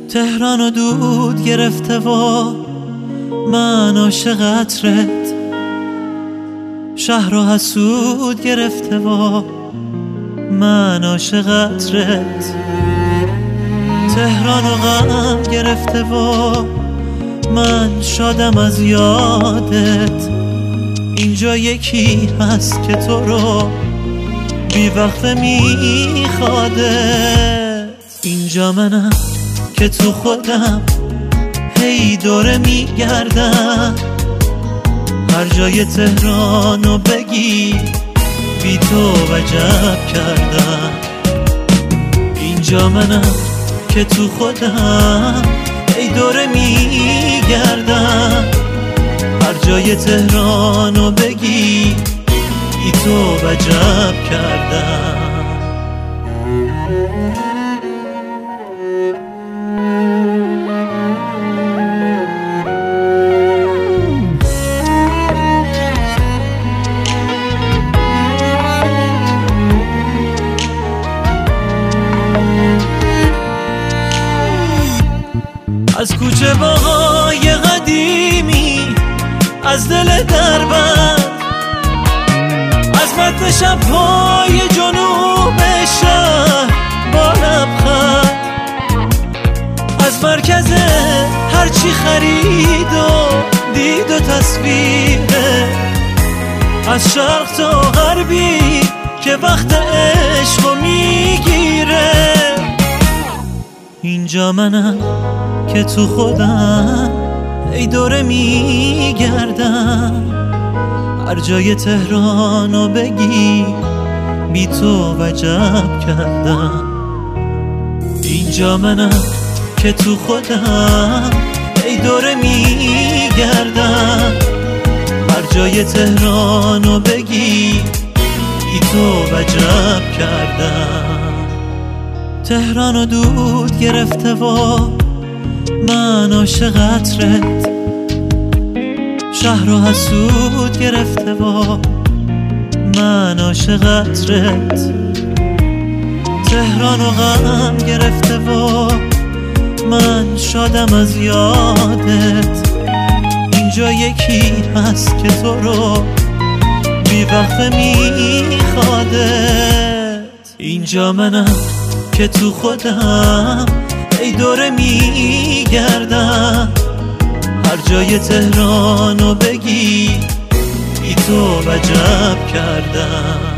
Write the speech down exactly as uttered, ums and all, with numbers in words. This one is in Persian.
تهران و دود گرفته و من عاشق عطرت، شهر و حسود گرفته و من عاشق عطرت، تهران و غم گرفته و من شادم از یادت. اینجا یکی هست که تو رو بی وقفه میخوادت، اینجا منم که تو خودم هی دوره میگردم، هر جای تهرانو بگی بی تو وجب کردم. اینجا منم که تو خودم هی دوره میگردم، هر جای تهرانو بگی بی تو وجب کردم. از کوچه باهای قدیمی، از دل دربند، از متن شب‌های جنوب شهر با لبخند، از مرکز هرچی خرید و دید و تصویره، از شرق تا غربی که وقت عشقو میگیره. اینجا منم که تو خودم ای دوره میگردم، هر جای تهرانو بگی بی تو وجب کردم. اینجا منم که تو خودم ای دوره میگردم، هر جای تهرانو بگی بی تو وجب کردم. تهران و دود گرفته و من عاشق عطرت، شهر و حسود گرفته و من عاشق عطرت، تهران و غم گرفته و من شادم از یادت. اینجا یکی هست که تو رو بی وقفه میخوادت، اینجا منم که تو خودم ای دوره میگردم، هر جای تهرانو بگی بی تو وجب کردم.